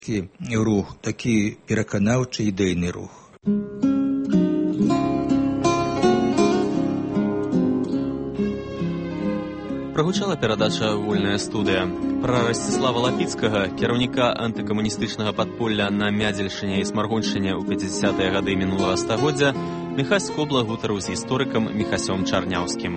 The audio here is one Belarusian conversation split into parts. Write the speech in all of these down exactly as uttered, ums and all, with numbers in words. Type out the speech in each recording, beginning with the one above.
рух, такі пераканаўчы ідэйны рух. Прагучала перадача «Вольная студыя». Пра Расціслава Лапіцкага, кіраўніка антыкамуністычнага падполля на Мядзельшчыне і Смаргоншчыне ў пяцідзясятыя гады мінулага стагоддзя, Міхась Скобла гутарыў з гісторыкам Міхасём Чарняўскім.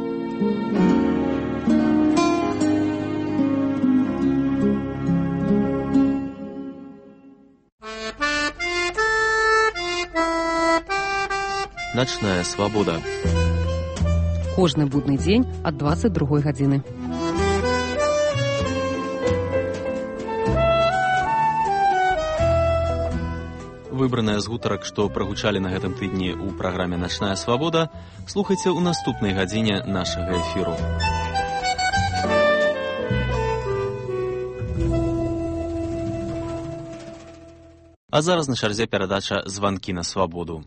Начная свабода. Кожны будны дзень ад дваццаць другой гадзіны. Выбраныя з гутарак, што прагучалі на гэтым тыдні ў праграме «Начная свабода», слухайце ў наступнай гадзіне нашага эфіру. А зараз на чарзе перадача «Званкі на свабоду».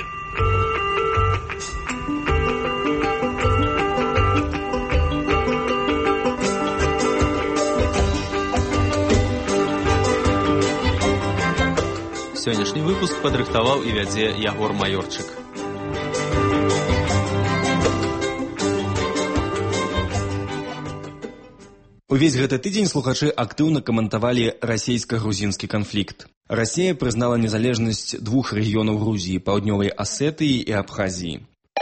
Сённяшні выпуск падрыхтаваў і вядзе Ягор Маёрчык. Увесь гэты тыдзень слухачы актыўна каментавалі расейска-грузінскі канфлікт. Расія прызнала незалежнасць двух рэгіёнаў Грузіі, паўднёвай Асетыі і Абхазіі.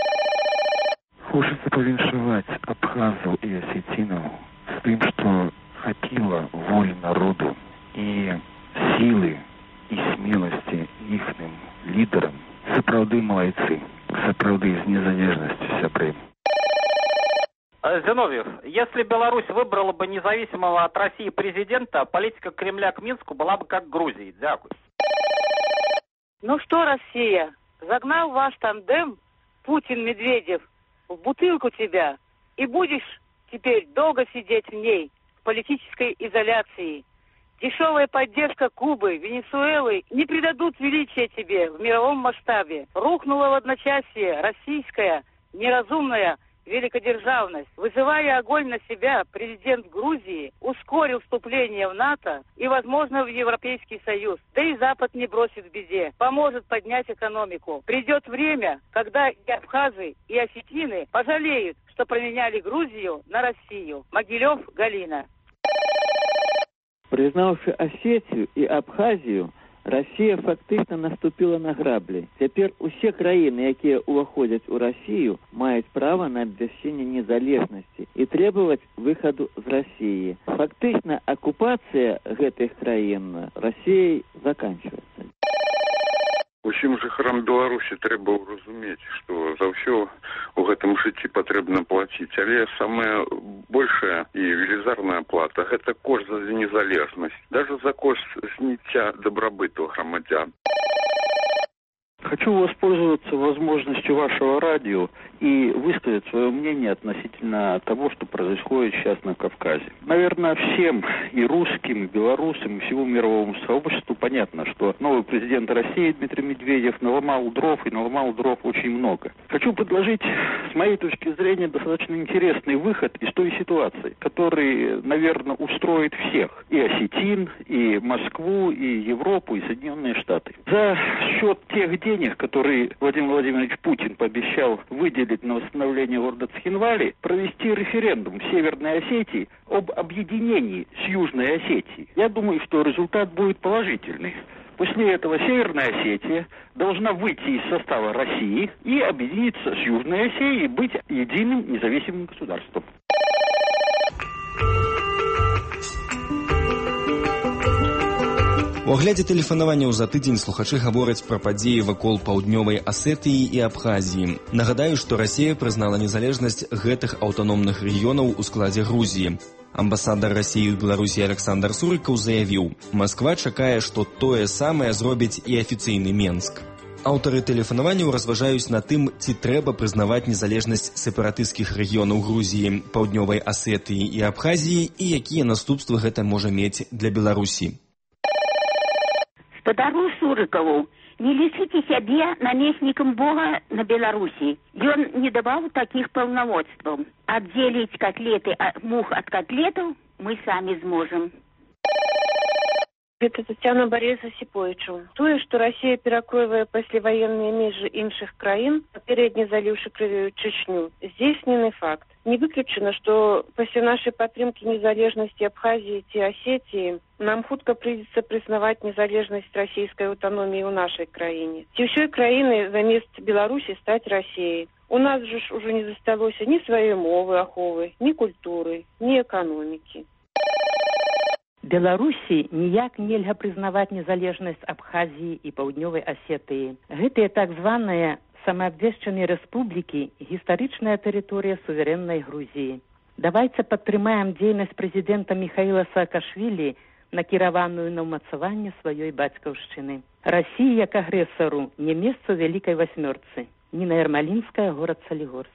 Хочется повіншаваць абхазаў і асетінаў з тым, што хапіла волі народу і сілы і смелости ихным лидерам. Сапраўды малайцы, сапраўды з незалежностью сябры. Зиновьев, если Беларусь выбрала бы независимого от России президента, политика Кремля к Минску была бы как Грузии. Дякую. Ну что, Россия, загнал ваш тандем Путин-Медведев в бутылку тебя, и будешь теперь долго сидеть в ней, в политической изоляции. Дешевая поддержка Кубы, Венесуэлы не придадут величия тебе в мировом масштабе. Рухнула в одночасье российская неразумная великодержавность. Вызывая огонь на себя, президент Грузии ускорил вступление в НАТО и, возможно, в Европейский Союз. Да и Запад не бросит в беде, поможет поднять экономику. Придет время, когда и абхазы, и осетины пожалеют, что променяли Грузию на Россию. Могилев, Галина. Признавши Осетию и Абхазию, Россия фактично наступила на граблі. Цяпер усе краіны, якія ўваходзяць у Россию, маюць права на абвяшчэнне незалежнасці і требовать выходу з России. Фактично оккупация гэтых краін Россией заканчивается. Усім жыхарам Беларусі трэба разумець, што за ўсё у гэтым жыцці патрэбна плаціць, але самая большая і велізарная плата – гэта кошт за незалежнасць, даже за кошт зніцця дабрабыту грамадзян. Хочу воспользоваться возможностью вашего радио и высказать свое мнение относительно того, что происходит сейчас на Кавказе. Наверное, всем, и русским, и белорусам, и всему мировому сообществу понятно, что новый президент России Дмитрий Медведев наломал дров, и наломал дров очень много. Хочу предложить, с моей точки зрения, достаточно интересный выход из той ситуации, который, наверное, устроит всех. И осетин, и Москву, и Европу, и Соединенные Штаты. За счет тех денег, которые Владимир Владимирович Путин пообещал выделить на восстановление города Цхинвали, провести референдум в Северной Осетии об объединении с Южной Осетией. Я думаю, что результат будет положительный. После этого Северная Осетия должна выйти из состава России и объединиться с Южной Осетией и быть единым независимым государством. У аглядзе тэлефанаванняў за тыдзень слухачы гавораць пра падзеі вакол паўднёвай Асетыі і Абхазіі. Нагадаю, што Расія прызнала незалежнасць гэтых аўтаномных рэгіёнаў у складзе Грузіі. Амбасадар Расіі ў Беларусі Александр Сурыкаў заявіў, Масква чакае, што тое самае зробіць і афіцыйны Менск. Аўтары тэлефанаванняў разважаюць на тым, ці трэба прызнаваць незалежнасць сепаратысцкіх рэгіёнаў Грузіі, паўднёвай Асетыі і Абхазіі і якія наступствы гэта можа мець для Беларусі. Спадару Сурыкову, не лічыце сябе намеснікам Бога на Беларусі. Ён не даваў такіх паўнамоцтваў. Аддзеліць котлеты ад мух ад котлетаў мы самі зможам. Это Тетяна Борисовна Сіповічу. Тое, што Расія перакройвае пасляваенныя межы іншых краін, папярэдне заліўшы крывёю Чечню, здзейснены факт. Не выключана, што пасля нашай падтрымкі незалежнасці Абхазіі ці Асетіі нам хутка прыйдзецца прызнаваць незалежнасць расійскай аўтаноміі ў нашай краіне. Ці ўсёй краіны замест Беларусі стаць Расіяй. У нас жа ж ужо не засталося ні сваёй мовы аховы, ні культуры, ні эканомікі. Беларусі ніяк нельга прызнаваць незалежнасць Абхазіі і Паўднёвай Асетыі. Гэтыя так званыя самаабвешчаныя рэспублікі – гістарычная тэрыторыя суверэннай Грузіі. Давайце падтрымаем дзейнасць прэзідэнта Міхаіла Саакашвілі, накіраваную на ўмацаванне сваёй бацькаўшчыны. Расіі як агрэсару не месца ў Вялікай Васьмёрцы. Нина Ермолинская, город Солигорск.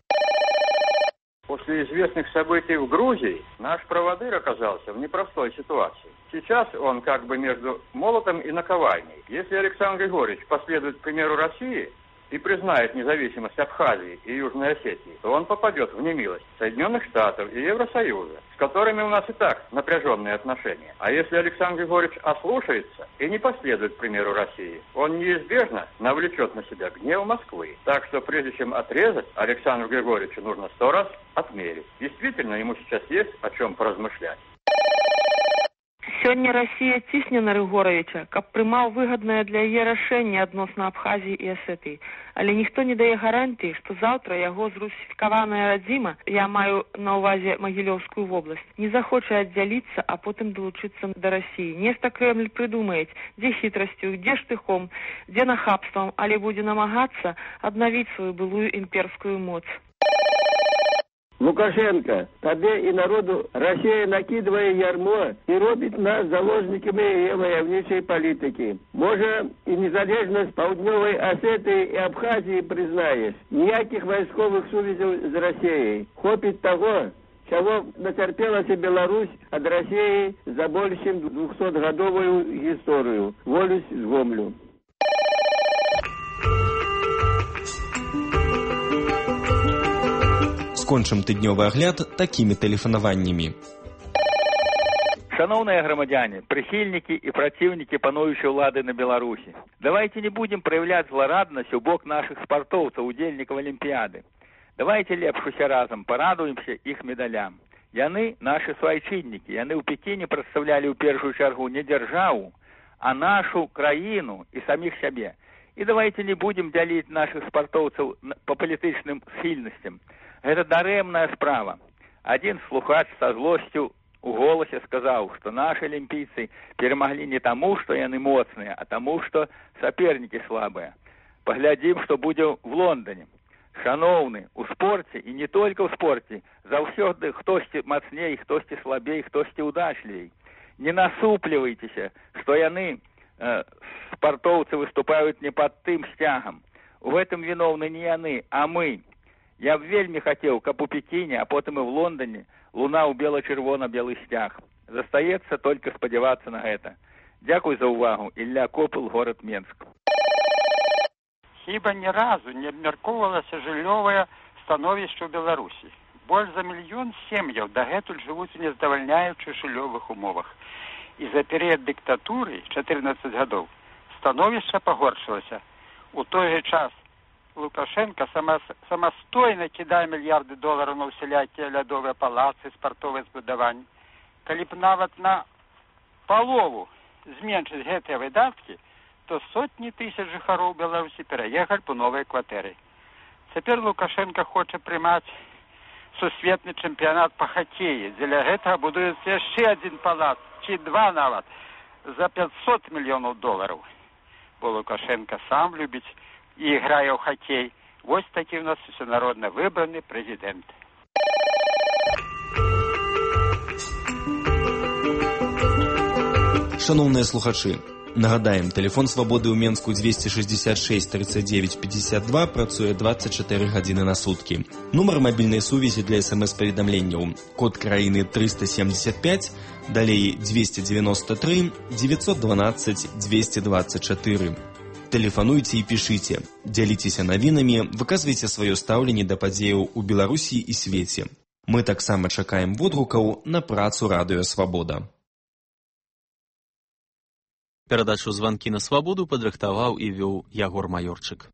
После известных событий в Грузии наш проводырь оказался в непростой ситуации. Сейчас он как бы между молотом и наковальней. Если Александр Григорьевич последует примеру России и признает независимость Абхазии и Южной Осетии, то он попадет в немилость Соединенных Штатов и Евросоюза, с которыми у нас и так напряженные отношения. А если Александр Григорьевич ослушается и не последует примеру России, он неизбежно навлечет на себя гнев Москвы. Так что прежде чем отрезать, Александру Григорьевичу нужно сто раз отмерить. Действительно, ему сейчас есть о чем поразмышлять. Сёння Расія цісне на Рыгоровича, каб прымаў выгаднае для яе рашэнне адносна Абхазіі і Асетыі. Але ніхто не дае гарантыі, што заўтра яго зрусіфікаваная радзіма, я маю на ўвазе Магілёўскую вобласць, не захоча аддзяліцца, а потым далучыцца да Расіі. Нешта Крэмль прыдумаюць, дзе хітрасцю, дзе штыхом, дзе нахабствам, але будзе намагацца аднавіць сваю былую імперскую моц. Лукашенко, тебе и народу Россия накидывает ярмо и робит нас заложниками ее войовничей политики. Может, и незалежность Паўднёвай Осетии и Абхазии признаешь. Никаких войсковых сувязей с Россией. Хопит того, чего натерпелася Беларусь от России за больше, чем двухсотгодовую историю. Волюсь с Гомлю. Скончым тыднёвы агляд такімі тэлефанаваннямі. Шановные громадяне, прихильники и противники панующей улады на Беларуси, давайте не будем проявлять злорадность у бок наших спортовцев, удельников Олимпиады. Давайте лепшуся разом порадуемся их медалям. Яны наши свайчинники, яны у Пекине представляли у первую чергу не державу, а нашу краину и самих себе. И давайте не будем делить наших спортовцев по политичным схильностям. Это даремная справа. Один слухач со злостью у голосе сказал, что наши олимпийцы перемогли не тому, что яны моцные, а тому, что соперники слабые. Поглядим, что будет в Лондоне. Шановны, у спорте, и не только в спорте, заўсёды хтосьці мацней, хтосьці слабей, хтосьці удачлей. Не насупливайтесь, что яны, э, спортовцы, выступают не под тым стягом. В этом виновны не яны, а мы. Я б вельмі хотел, каб у Пекине, а потом и в Лондоне луна у бело-червоно-белый стяг. Застаецца только спадзявацца на это. Дякую за увагу. Ілля Копыл, город Менск. Хіба ні разу не абмяркоўвалася жыллёвае становішча ў Беларусі. Больш за мільён сем'яў дагэтуль жывуць у нездавальняючых жыллёвых умовах. І за перыяд дыктатуры, чатырнаццаць гадоў, становішча пагоршылася. У той же час Лукашенко самастойна кідае мільярды долараў на ўсялякія лядовыя палацы, спартовыя збудаванні. Калі б нават на палову зменшыць гэтыя выдаткі, то сотні тысяч жыхароў Беларусі пераехалі б у новыя кватэры. Цяпер Лукашенко хоча прымаць сусветны чэмпіянат па хакеі. Дзеля гэтага будуецца яшчэ адзін палац, ці два нават, за пятьсот мільёнаў долараў. Бо Лукашенко сам любіць и играя в хоккей. Вот такой у нас всенародно выбранный президент. Шановныя слухачы, нагадаем, тэлефон свабоды ў Менску двести шестьдесят шесть тридцать девять пятьдесят два працуе двадцать четыре гадзіны на суткі. Нумар мабільнай сувязі для смс-паведамленняў. Код краіны триста семьдесят пять, далей двести девяносто три девятьсот двенадцать двести двадцать четыре. Тэлефануйце і пішыце, дзяліцеся навінамі, выказвайце сваё стаўленне да падзеяў у Беларусі і свеце. Мы таксама чакаем водгукаў на працу радыё Свабода. Перадачу «Званкі на свабоду» падрыхтаваў і вёў Ягор Маёрчык.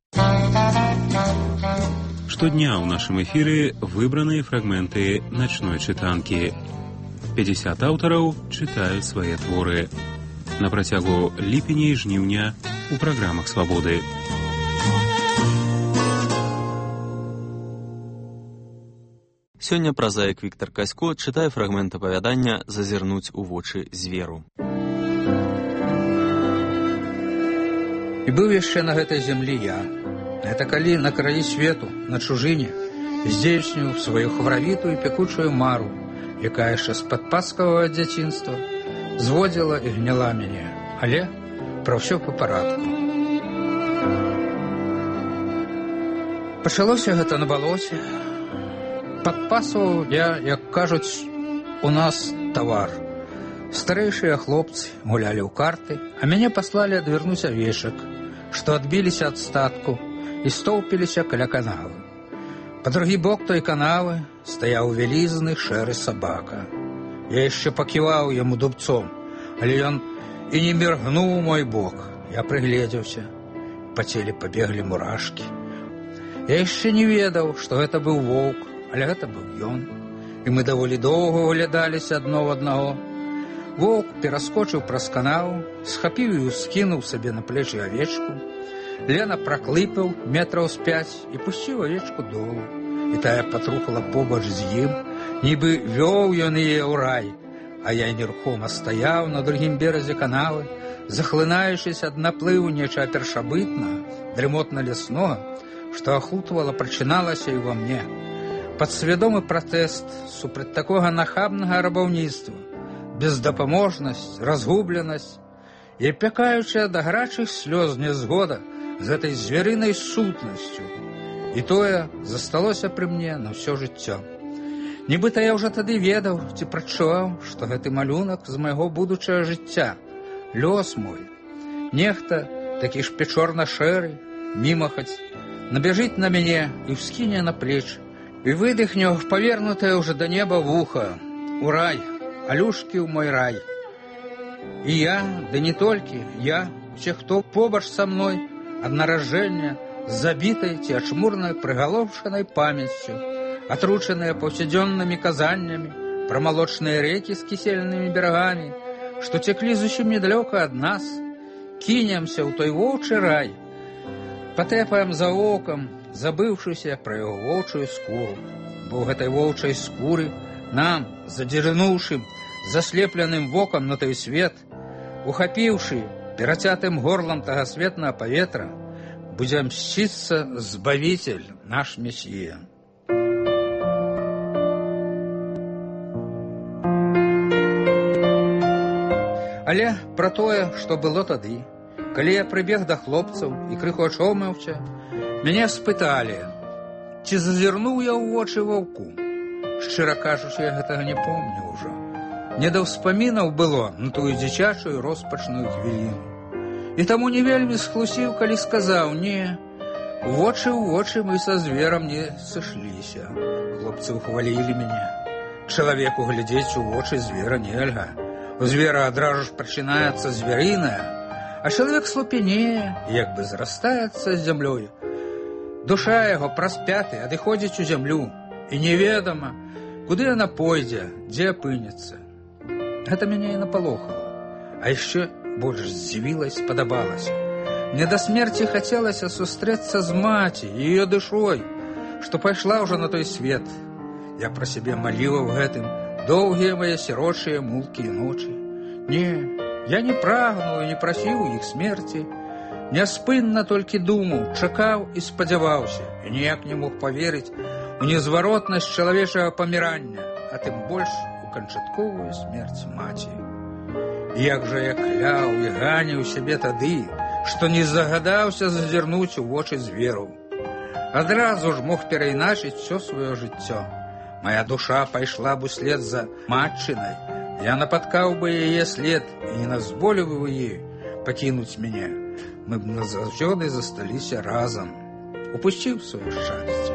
Штодня ў нашым эфіры выбраныя фрагменты начной чытанкі. пятьдесят аўтараў чытаюць свае творы. На працягу ліпеня і жніўня у праграмах «Свабоды». Сёння празаік Віктар Касько чытае фрагмент апавядання «Зазірнуць у вочы зверу». І быў яшчэ на гэтай зямлі я. Гэта калі на краі свету, на чужыне, здзейсніў сваю хваравітую пекучую мару, якая яшчэ з-пад паскавага дзяцінства зводзіла і гняла мяне, але пра ўсё па парадку. Пачалося гэта на балоце. Падпасваў я, як кажуць, у нас тавар. Старэйшыя хлопцы гулялі ў карты, а мяне паслалі адвярнуць авечак, што адбіліся ад статку і стоўпіліся каля канавы. Па другі бок той канавы стаяў вялізны шэры сабака. Я яшчэ паківаў яму дубцом, але ён і не міргнуў у мой бок. Я прыгледзеўся. Па целе пабеглі мурашкі. Я яшчэ не ведаў, што гэта быў воўк, але гэта быў ён. І мы даволі доўга глядаліся адно ў аднаго. Воўк пераскочыў праз канаву, схапіў і скінуў сабе на плечы авечку. Лена праклыпаў метраў з пяць і пусціў авечку долу. І тая патрухала побач з ім, нібы вёў ён яе ў рай. А я нерухома стаяў на другім беразе канавы, захлынаючыся ад наплыву нечага першабытнага, дрымотна-ляснога, што ахутвала, прачыналася і ва мне. Падсвядомы пратэст супраць такога нахабнага рабаўніцтва, бездапаможнасць, разгубленасць і пякаючая да гарачых слёз нязгода з гэтай зверынай сутнасцю. І тое засталося пры мне на ўсё жыццё. Нібыта я ўжо тады ведаў ці прачуваў, што гэты малюнак з майго будучага жыцця, лёс мой. Нехта, такі ж печорна-шэры, мімахаць, набяжыць на мяне і ўскіне на плечы, і выдыхне ў павернутае ўжо да неба вуха. У рай, алюшкі ў мой рай. І я, да не толькі я, усе, хто побач са мной, ад наражэння, забітай ці ачмурнай прыгаломшанай памяццю, атручаныя паўсядзённымі казаннямі пра малочныя рэкі з кісельнымі берагамі, што цеклі зусім недалёка ад нас, кінемся ў той воўчы рай, патэпаем за окам, забыўшыся пра яго воўчую скуру, бо ў гэтай воўчай скуры нам, задзірнуўшым, заслепленым вокам на той свет, ухапіўшы перацятым горлам тагасветнага паветра, будзе мсціцца Збавіцель, наш Месія. Але пра тое, што было тады, калі я прыбег да хлопцаў і крыху ачомаўся, мяне спыталі, ці зазірнуў я ў вочы ваўку. Шчыра кажучы, я гэтага не помню ўжо. Не да ўспамінаў было на тую дзіцячую роспачную хвіліну. І таму не вельмі схлусіў, калі сказаў: не, вочы ў вочы мы са зверам не сышліся. Хлопцы ухвалілі мяне. Чалавеку глядзець у вочы звера нельга. У звера адразу ж прачынаецца зверыная, а чалавек слупянее, як бы зрастаецца з зямлёю. Душа яго праз пяты адыходзіць у зямлю, і неведама, куды яна пойдзе, дзе апынецца. Гэта мяне і напалохала, а яшчэ больш здзівіла і спадабалася. Мне да смерці хацелася сустрэцца з маці і яе душой, што пайшла ўжо на той свет. Я пра сябе маліла ў гэтым доўгія мае сірочыя мулкія ночы. Не, я не прагнуў і не прасіў іх смерці. Няспынна толькі думаў, чакаў і спадзяваўся, і ніяк не мог паверыць у незваротнасць чалавечага памірання, а тым больш у канчатковую смерць маці. Як жа я кляў і ганіў сябе тады, што не загадаўся зазірнуць у вочы зверу. Адразу ж мог перайначыць усё сваё жыццё. Моя душа пайшла бы услед за матчынай. Я напаткаў бы яе след і не дазволіў бы ей пакінуць мяне. Мы б назаўсёды засталіся разам. Упусціў сваё шчасце.